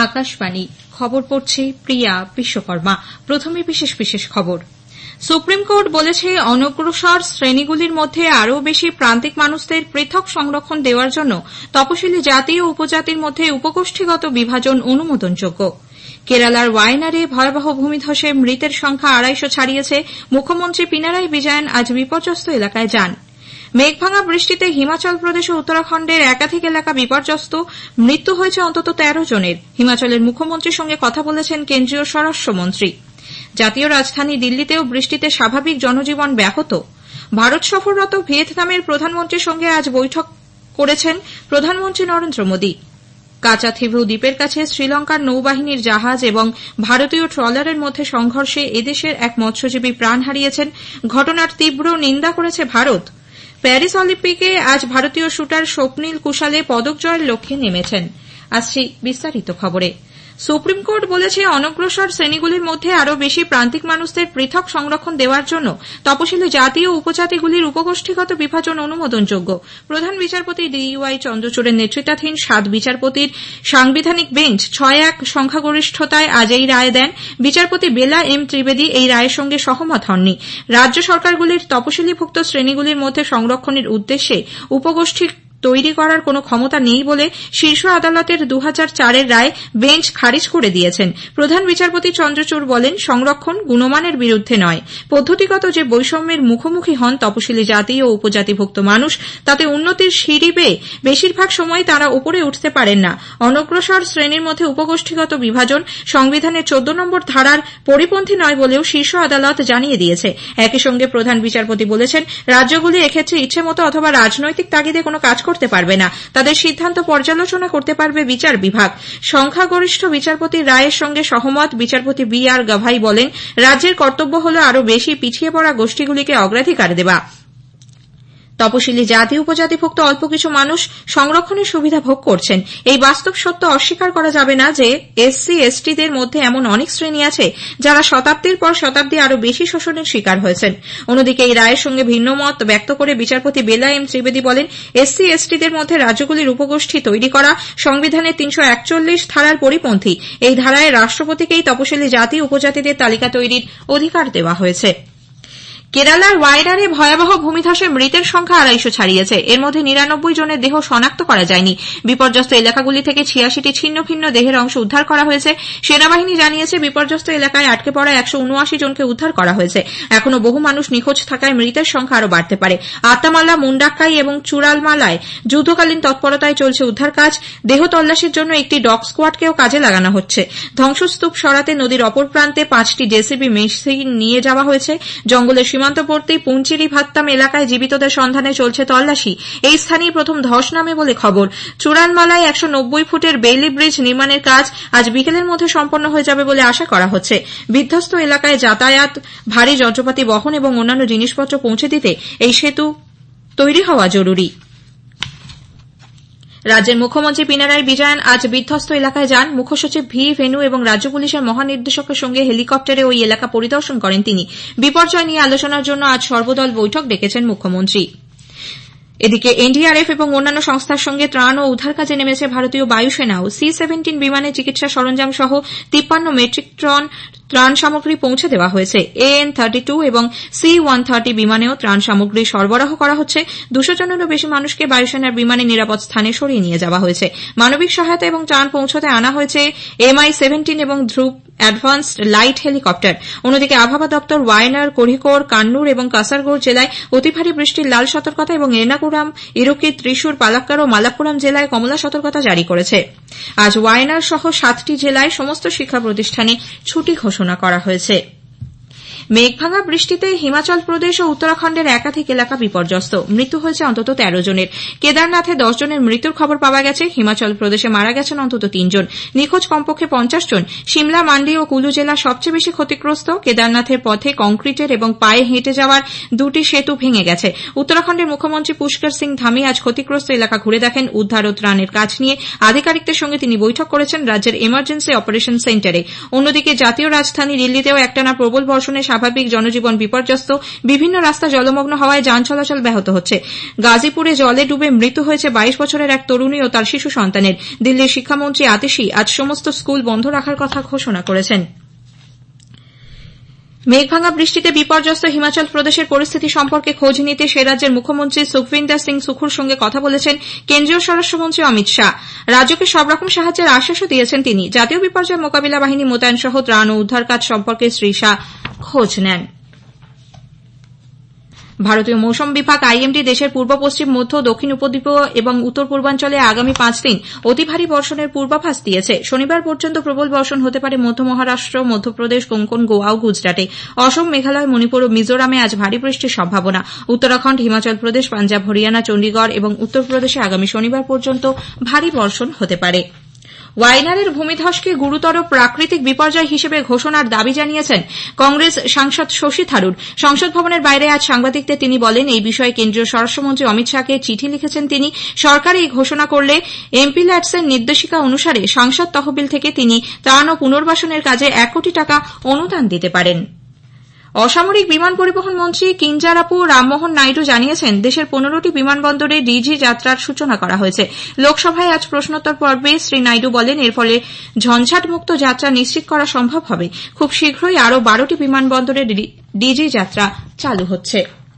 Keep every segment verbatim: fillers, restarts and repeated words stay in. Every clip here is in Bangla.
আকাশবাণী খবর পড়ছে প্রিয়া বিশ্বকর্মা। প্রথমে বিশেষ বিশেষ খবর। সুপ্রিম কোর্ট বলেছে অনগ্রসর শ্রেণীগুলির মধ্যে আরও বেশি প্রান্তিক মানুষদের পৃথক সংরক্ষণ দেওয়ার জন্য তপশিলি জাতি ও উপজাতির মধ্যে উপগোষ্ঠীগত বিভাজন অনুমোদনযোগ্য। কেরালার ওয়ায়নাডে ভয়াবহ ভূমিধসে মৃতের সংখ্যা আড়াইশো ছাড়িয়েছে। মুখ্যমন্ত্রী পিনারাই বিজয়ন আজ বিপর্যস্ত এলাকায় যান। মেঘভাঙা বৃষ্টিতে হিমাচল প্রদেশ ও উত্তরাখণ্ডের একাধিক এলাকা বিপর্যস্ত। মৃত্যু হয়েছে অন্তত তেরো জনের। হিমাচলের মুখ্যমন্ত্রীর সঙ্গে কথা বলেছেন কেন্দ্রীয় স্বরাষ্ট্রমন্ত্রী। জাতীয় রাজধানী দিল্লিতেও বৃষ্টিতে স্বাভাবিক জনজীবন ব্যাহত। ভারত সফররত ভিয়েতনামের প্রধানমন্ত্রীর সঙ্গে আজ বৈঠক করেছেন প্রধানমন্ত্রী নরেন্দ্র মোদী। কাচা থিভু দ্বীপের কাছে শ্রীলঙ্কার নৌবাহিনীর জাহাজ এবং ভারতীয় ট্রলারের মধ্যে সংঘর্ষে এদেশের এক মৎস্যজীবী প্রাণ হারিয়েছেন। ঘটনার তীব্র নিন্দা করেছে ভারত। প্যারিস অলিম্পিকে আজ ভারতীয় শুটার স্বপ্নিল কুশালে পদক জয়ের লক্ষ্যে নেমেছেন। আসছি বিস্তারিত খবরে। সুপ্রিম কোর্ট বলেছে অনগ্রসর শ্রেণীগুলির মধ্যে আরও বেশি প্রান্তিক মানুষদের পৃথক সংরক্ষণ দেওয়ার জন্য তপশিলি জাতি ও উপজাতিগুলির উপগোষ্ঠীগত বিভাজন অনুমোদনযোগ্য। প্রধান বিচারপতি ডি ওয়াই চন্দ্রচূড়ের নেতৃত্বাধীন সাত বিচারপতির সাংবিধানিক বেঞ্চ ছয় এক সংখ্যাগরিষ্ঠতায় আজ এই রায় দেন। বিচারপতি বেলা এম ত্রিবেদী এই রায়ের সঙ্গে সহমত হননি। রাজ্য সরকারগুলির তপশিলিভুক্ত শ্রেণীগুলির মধ্যে সংরক্ষণের উদ্দেশ্যে উপগোষ্ঠী তৈরি করার কোনো ক্ষমতা নেই বলে শীর্ষ আদালতের দু হাজার চারের রায় বেঞ্চ খারিজ করে দিয়েছেন। প্রধান বিচারপতি চন্দ্রচূড় বলেন, সংরক্ষণ গুণমানের বিরুদ্ধে নয়, পদ্ধতিগত যে বৈষম্যের মুখোমুখি হন তপশিলি জাতি ও উপজাতিভুক্ত মানুষ, তাতে উন্নতির সিঁড়ি বেয়ে বেশিরভাগ সময় তারা উপরে উঠতে পারেন না। অনগ্রসর শ্রেণীর মধ্যে উপগোষ্ঠীগত বিভাজন সংবিধানের চোদ্দ নম্বর ধারার পরিপন্থী নয় বলেও শীর্ষ আদালত জানিয়ে দিয়েছে। একই সঙ্গে প্রধান বিচারপতি বলেছেন, রাজ্যগুলি এক্ষেত্রে ইচ্ছেমতো অথবা রাজনৈতিক তাগিদে কোনো কাজ করতে পারবে না। তাদের সিদ্ধান্ত পর্যালোচনা করতে পারবে বিচার বিভাগ। সংখ্যাগরিষ্ঠ বিচারপতির রায়ের সঙ্গে সহমত বিচারপতি বি আর গাভাই বলেন, রাজ্যের কর্তব্য হল আরও বেশি পিছিয়ে পড়া গোষ্ঠীগুলিকে অগ্রাধিকার দেওয়া। তপশিলি জাতি উপজাতিভুক্ত অল্প কিছু মানুষ সংরক্ষণের সুবিধা ভোগ করছেন। এই বাস্তব সত্য অস্বীকার করা যাবে না যে এসসি এসটিদের মধ্যে এমন অনেক শ্রেণী আছে যারা শতাব্দীর পর শতাব্দী আরও বেশি শোষণের শিকার হয়েছেন। অন্যদিকে এই রায়ের সঙ্গে ভিন্ন মত ব্যক্ত করে বিচারপতি বেলা এম ত্রিবেদী বলেন, এসসি এসটিদের মধ্যে রাজ্যগুলির উপগোষ্ঠী তৈরি করা সংবিধানের তিনশো একচল্লিশ ধারার পরিপন্থী। এই ধারায় রাষ্ট্রপতিকেই তপশিলি জাতি উপজাতিদের তালিকা তৈরির অধিকার দেওয়া হয়েছে। কেরালার ওয়ায়নাডে ভয়াবহ ভূমিধসে মৃতের সংখ্যা আড়াইশো ছাড়িয়েছে। এর মধ্যে নিরানব্বই জনের দেহ শনাক্ত করা যায়নি। বিপর্যস্ত এলাকাগুলি থেকে ছিয়াশিটি ছিন্ন ভিন্ন দেহের অংশ উদ্ধার করা হয়েছে। সেনাবাহিনী জানিয়েছে, বিপর্যস্ত এলাকায় আটকে পড়া একশো উনআশি জনকে উদ্ধার করা হয়েছে। এখনও বহু মানুষ নিখোঁজ থাকায় মৃতের সংখ্যা আরও বাড়তে পারে। আত্মামালা, মুন্ডাক্কাই এবং চূড়ালমালায় যুদ্ধকালীন তৎপরতায় চলছে উদ্ধার কাজ। দেহ তল্লাশির জন্য একটি ডগ স্কোয়াডকেও কাজে লাগানো হচ্ছে। ধ্বংসস্তূপ সরাতে নদীর অপর প্রান্তে পাঁচটি জেসিবি মেশিন নিয়ে যাওয়া হয়েছে। জঙ্গলের সীমান্তবর্তী পুঞ্চিরি ভাত্তাম এলাকায় জীবিতদের সন্ধানে চলছে তল্লাশি। এই স্থানেই প্রথম ধস নামে বলে খবর। চূড়ালমালায় একশো নব্বই ফুটের বেইলি ব্রিজ নির্মাণের কাজ আজ বিকেলের মধ্যে সম্পন্ন হয়ে যাবে বলে আশা করা হচ্ছে। বিধ্বস্ত এলাকায় যাতায়াত, ভারী যন্ত্রপাতি বহন এবং অন্যান্য জিনিসপত্র পৌঁছে দিতে এই সেতু তৈরি হওয়া জরুরি। রাজ্যের মুখ্যমন্ত্রী পিনারাই বিজয়ন আজ বিধ্বস্ত এলাকায় যান। মুখ্যসচিব ভি ভেনু এবং রাজ্য পুলিশের মহানির্দেশকের সঙ্গে হেলিকপ্টারে ওই এলাকা পরিদর্শন করেন তিনি। বিপর্যয় নিয়ে আলোচনার জন্য আজ সর্বদল বৈঠক ডেকেছেন মুখ্যমন্ত্রী। এদিকে এনডিআরএফ এবং অন্যান্য সংস্থার সঙ্গে ত্রাণ ও উদ্ধার কাজে নেমেছে ভারতীয় বায়ুসেনাও। সি সেভেন্টিন বিমানে চিকিৎসা সরঞ্জাম সহ তিপ্পান্ন মেট্রিক টন ত্রাণ সামগ্রী পৌঁছে দেওয়া হয়েছে। এএন থার্টি টু এবং সি ওয়ান থার্টি বিমানেও ত্রাণ সামগ্রী সরবরাহ করা হচ্ছে। দুশো জনেরও বেশি মানুষকে বায়ুসেনার বিমানে নিরাপদ স্থানে সরিয়ে নিয়ে যাওয়া হয়েছে। মানবিক সহায়তা এবং ত্রাণ পৌঁছতে আনা হয়েছে এমআই সেভেন্টিন এবং ধ্রুব অ্যাডভান্সড লাইট হেলিকপ্টার। অন্যদিকে আবহাওয়া দপ্তর ওয়ায়নাড, কোড়িকোড, কান্নুর এবং কাসারগোড় জেলায় অতি ভারী বৃষ্টির লাল সতর্কতা এবং এর্নাকুলাম, ইরুকি, ত্রিশূর, পালাক্কাড় ও মালাপ্পুরম জেলায় কমলা সতর্কতা জারি করেছে। আজ ওয়ায়নাড সহ সাতটি জেলায় সমস্ত শিক্ষা প্রতিষ্ঠানে ছুটি ঘোষণা করা হয়েছে। মেঘভাঙা বৃষ্টিতে হিমাচল প্রদেশ ও উত্তরাখণ্ডের একাধিক এলাকা বিপর্যস্ত। মৃত্যু হয়েছে অন্তত তেরো জনের। কেদারনাথে দশ জনের মৃত্যুর খবর পাওয়া গেছে। হিমাচল প্রদেশে মারা গেছেন অন্তত তিনজন। নিখোঁজ কমপক্ষে পঞ্চাশ জন। সিমলা, মান্ডি ও কুলু জেলা সবচেয়ে বেশি ক্ষতিগ্রস্ত। কেদারনাথের পথে কংক্রিটের এবং পায়ে হেঁটে যাওয়ার দুটি সেতু ভেঙে গেছে। উত্তরাখণ্ডের মুখ্যমন্ত্রী পুষ্কর সিং ধামি আজ ক্ষতিগ্রস্ত এলাকা ঘুরে দেখেন। উদ্ধার ও ত্রাণের কাজ নিয়ে আধিকারিকদের সঙ্গে তিনি বৈঠক করেছেন রাজ্যের এমার্জেন্সি অপারেশন সেন্টারে। অন্যদিকে জাতীয় রাজধানী দিল্লিতেও একটানা প্রবল বর্ষণে স্বাভাবিক জনজীবন বিপর্যস্ত, বিভিন্ন রাস্তা জলমগ্ন হওয়ায় যান চলাচল ব্যাহত হচ্ছে। গাজীপুরে জলে ডুবে মৃত্যু হয়েছে বাইশ বছরের এক তরুণী ও তার শিশু সন্তানের। দিল্লির শিক্ষামন্ত্রী আতিশি আজ সমস্ত স্কুল বন্ধ রাখার কথা ঘোষণা করেছেন। মেঘভাঙা বৃষ্টিতে বিপর্যস্ত হিমাচল প্রদেশের পরিস্থিতি সম্পর্কে খোঁজ নিতে সে রাজ্যের মুখ্যমন্ত্রী সুখবিন্দর সিং সুখুর সঙ্গে কথা বলেছেন কেন্দ্রীয় স্বরাষ্ট্রমন্ত্রী অমিত শাহ। রাজ্যকে সব রকম সাহায্যের আশ্বাসও দিয়েছেন তিনি। জাতীয় বিপর্যয় মোকাবিলা বাহিনী মোতায়েন সহ ত্রাণ ও উদ্ধার কাজ সম্পর্কে শ্রী শাহ খোঁজ নেন। ভারতীয় মৌসুম বিভাগ আইএমডি দেশের পূর্ব পশ্চিম মধ্য দক্ষিণ উপদ্বীপীয় এবং উত্তর পূর্বাঞ্চলে আগামী পাঁচ দিন অতি ভারী বর্ষণের পূর্বাভাস দিয়েছে। শনিবার পর্যন্ত প্রবল বর্ষণ হতে পারে মধ্য মহারাষ্ট্র, মধ্যপ্রদেশ, কোঙ্কণ, গোয়া ও গুজরাটে। অসম, মেঘালয়, মণিপুর ও মিজোরামে আজ ভারী বৃষ্টির সম্ভাবনা। উত্তরাখণ্ড, হিমাচল প্রদেশ, পাঞ্জাব, হরিয়ানা, চণ্ডীগড় এবং উত্তরপ্রদেশে আগামী শনিবার পর্যন্ত ভারী বর্ষণ হতে পারে। ওয়াইনারের ভূমিধসকে গুরুতর প্রাকৃতিক বিপর্যয় হিসেবে ঘোষণার দাবি জানিয়েছেন কংগ্রেস সাংসদ শশী থারুর। সংসদ ভবনের বাইরে আজ সাংবাদিকদের তিনি বলেন, এই বিষয়ে কেন্দ্রীয় স্বরাষ্ট্রমন্ত্রী অমিত শাহকে চিঠি লিখেছেন তিনি। সরকার এই ঘোষণা করলে এমপি ল্যাডসের নির্দেশিকা অনুসারে সংসদ তহবিল থেকে তিনি ত্রাণ ও পুনর্বাসনের কাজে এক কোটি টাকা অনুদান দিতে পারেন। অসামরিক বিমান পরিবহন মন্ত্রী কিঞ্জারাপু রামমোহন নাইডু জানিয়েছেন, দেশের পনেরোটি বিমানবন্দরে ডিজি যাত্রার সূচনা করা হয়েছে। লোকসভায় আজ প্রশ্নোত্তর পর্বে শ্রী নাইডু বলেন, এর ফলে ঝঞ্ঝাটমুক্ত যাত্রা নিশ্চিত করা সম্ভব হবে। খুব শীঘ্রই আরও বারোটি বিমানবন্দরে ডিজি যাত্রা চালু হচ্ছে।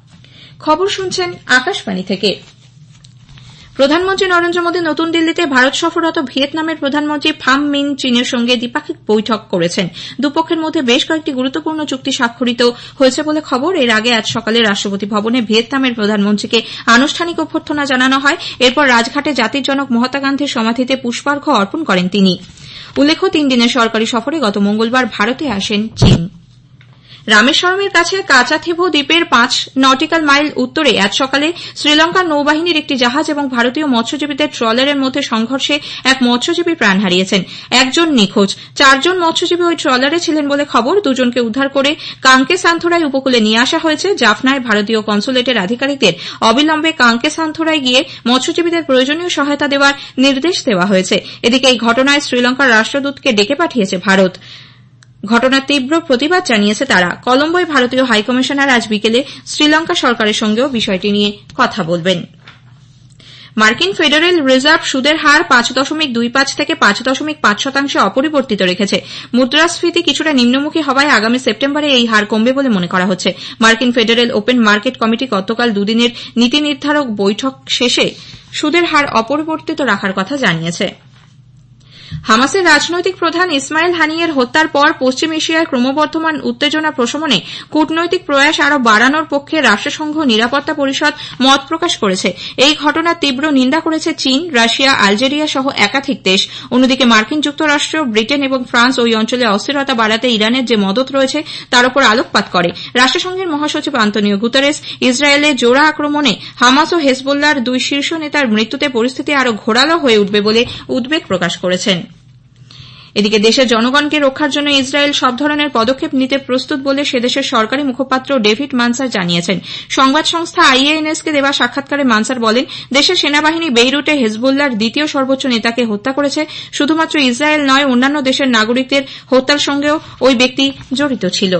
খবর শুনছেন আকাশবাণী থেকে। প্রধানমন্ত্রী নরেন্দ্র মোদী নতুন দিল্লিতে ভারত সফররত ভিয়েতনামের প্রধানমন্ত্রী ফাম মিন চিনের সঙ্গে দ্বিপাক্ষিক বৈঠক করেছেন। দুপক্ষের মধ্যে বেশ কয়েকটি গুরুত্বপূর্ণ চুক্তি স্বাক্ষরিত হয়েছে বলে খবর। এর আগে আজ সকালে রাষ্ট্রপতি ভবনে ভিয়েতনামের প্রধানমন্ত্রীকে আনুষ্ঠানিক অভ্যর্থনা জানানো হয়। এরপর রাজঘাটে জাতির জনক মহাত্মা গান্ধীর সমাধিতে পুষ্পার্ঘ্য অর্পণ করেন তিনি। উল্লেখ্য, তিন দিনের সরকারি সফরে গত মঙ্গলবার ভারতে আসেন চীন। রামেশ্বরমের কাছে কাচাথিভু দ্বীপের পাঁচ নটিক্যাল মাইল উত্তরে আজ সকালে শ্রীলঙ্কার নৌবাহিনীর একটি জাহাজ এবং ভারতীয় মৎস্যজীবীদের ট্রলারের মধ্যে সংঘর্ষে এক মৎস্যজীবী প্রাণ হারিয়েছেন। একজন নিখোঁজ, চারজন মৎস্যজীবী ওই ট্রলারে ছিলেন বলে খবর। দুজনকে উদ্ধার করে কাঙ্কেসান্থোরাই উপকূলে নিয়ে আসা হয়েছে। জাফনায় ভারতীয় কনসুলেটের আধিকারিকদের অবিলম্বে কাঙ্কেসান্থোরায় গিয়ে মৎস্যজীবীদের প্রয়োজনীয় সহায়তা দেওয়ার নির্দেশ দেওয়া হয়েছে। এদিকে এই ঘটনায় শ্রীলঙ্কার রাষ্ট্রদূতকে ডেকে পাঠিয়েছে ভারত। ঘটনার তীব্র প্রতিবাদ জানিয়েছে তারা। কলম্বোয় ভারতীয় হাইকমিশনার আজ বিকেলে শ্রীলঙ্কা সরকারের সঙ্গেও বিষয়টি নিয়ে কথা বলবেন। মার্কিন ফেডারেল রিজার্ভ সুদের হার পাঁচ দশমিক দুই পাঁচ থেকে পাঁচ দশমিক পাঁচ শতাংশে অপরিবর্তিত রেখেছে। মুদ্রাস্ফীতি কিছুটা নিম্নমুখী হওয়ায় আগামী সেপ্টেম্বরে এই হার কমবে বলে মনে করা হচ্ছে। মার্কিন ফেডারেল ওপেন মার্কেট কমিটি গতকাল দুদিনের নীতি নির্ধারক বৈঠক শেষে সুদের হার অপরিবর্তিত রাখার কথা জানিয়েছে। হামাসের রাজনৈতিক প্রধান ইসমাইল হানিয়ের হত্যার পর পশ্চিম এশিয়ায় ক্রমবর্ধমান উত্তেজনা প্রশমনে কূটনৈতিক প্রয়াস আরও বাড়ানোর পক্ষে রাষ্ট্রসংঘ নিরাপত্তা পরিষদ মত প্রকাশ করেছে। এই ঘটনার তীব্র নিন্দা করেছে চীন, রাশিয়া, আলজেরিয়া সহ একাধিক দেশ। অন্যদিকে মার্কিন যুক্তরাষ্ট্র, ব্রিটেন এবং ফ্রান্স ওই অঞ্চলে অস্থিরতা বাড়াতে ইরানের যে মদত রয়েছে তার উপর আলোকপাত করে। রাষ্ট্রসংঘের মহাসচিব আন্তোনিও গুতেরেস ইসরায়েলে জোড়া আক্রমণে হামাস ও হেজবোল্লার দুই শীর্ষ নেতার মৃত্যুতে পরিস্থিতি আরও ঘোরালো হয়ে উঠবে বলে উদ্বেগ প্রকাশ করেছেন। এদিকে দেশের জনগণকে রক্ষার জন্য ইসরায়েল সব ধরনের পদক্ষেপ নিতে প্রস্তুত বলে সেদেশের সরকারি মুখপাত্র ডেভিড মানসার জানিয়েছেন। সংবাদ সংস্থা আইএএনএসকে দেওয়া সাক্ষাৎকারে মানসার বলেন, দেশের সেনাবাহিনী বেইরুটে হেজবোল্লার দ্বিতীয় সর্বোচ্চ নেতাকে হত্যা করেছে। শুধুমাত্র ইসরায়েল নয়, অন্যান্য দেশের নাগরিকদের হত্যার সঙ্গেও ওই ব্যক্তি জড়িত ছিল।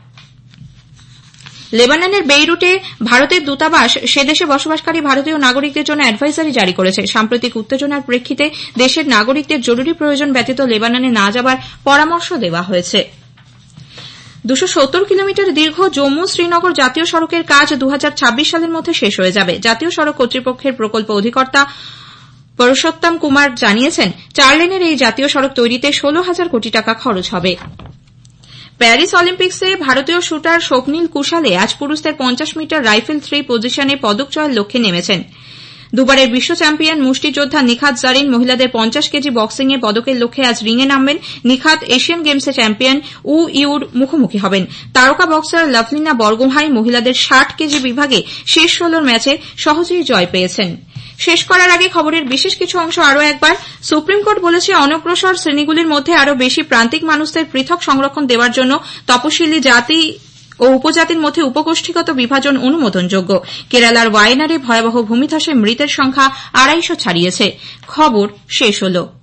লেবাননের বেইরুটে ভারতের দূতাবাস সে দেশে বসবাসকারী ভারতীয় নাগরিকদের জন্য অ্যাডভাইজারি জারি করেছে। সাম্প্রতিক উত্তেজনার প্রেক্ষিতে দেশের নাগরিকদের জরুরি প্রয়োজন ব্যতীত লেবাননে না যাবার পরামর্শ দেওয়া হয়েছে। দুশো সত্তর কিলোমিটার দীর্ঘ জম্মু শ্রীনগর জাতীয় সড়কের কাজ দু হাজার ছাব্বিশ সালের মধ্যে শেষ হয়ে যাবে। জাতীয় সড়ক কর্তৃপক্ষের প্রকল্প অধিকর্তা পুরুষোত্তম কুমার জানিয়েছেন, চার লেনের এই জাতীয় সড়ক তৈরিতে ষোলো হাজার কোটি টাকা খরচ হবে। প্যারিস অলিম্পিক্সে ভারতীয় শুটার স্বপ্নিল কুশালে আজ পুরুষদের পঞ্চাশ মিটার রাইফেল থ্রি পজিশনে পদক জয়ের লক্ষ্যে নেমেছেন। দুবারের বিশ্ব চ্যাম্পিয়ন মুষ্টিযোদ্ধা নিখাত জারিন মহিলাদের পঞ্চাশ কেজি বক্সিংয়ে পদকের লক্ষ্যে আজ রিংয়ে নামবেন। নিখাত এশিয়ান গেমসে চ্যাম্পিয়ন উ ইউর মুখোমুখি হবেন। তারকা বক্সার লাভলিনা বরগোহাঁই মহিলাদের ষাট কেজি বিভাগে শেষ ষোলোর ম্যাচে সহজেই জয় পেয়েছেন। শেষ করার আগে খবরের বিশেষ কিছু অংশ আরও একবার। সুপ্রিম কোর্ট বলেছে, অনগ্রসর শ্রেণীগুলির মধ্যে আরও বেশি প্রান্তিক মানুষদের পৃথক সংরক্ষণ দেওয়ার জন্য তপশিলি জাতি ও উপজাতির মধ্যে উপগোষ্ঠীগত বিভাজন অনুমোদনযোগ্য। কেরালার ওয়ায়নাডে ভয়াবহ ভূমিধসে মৃতের সংখ্যা আড়াইশো ছাড়িয়েছে। খবর শেষ হল।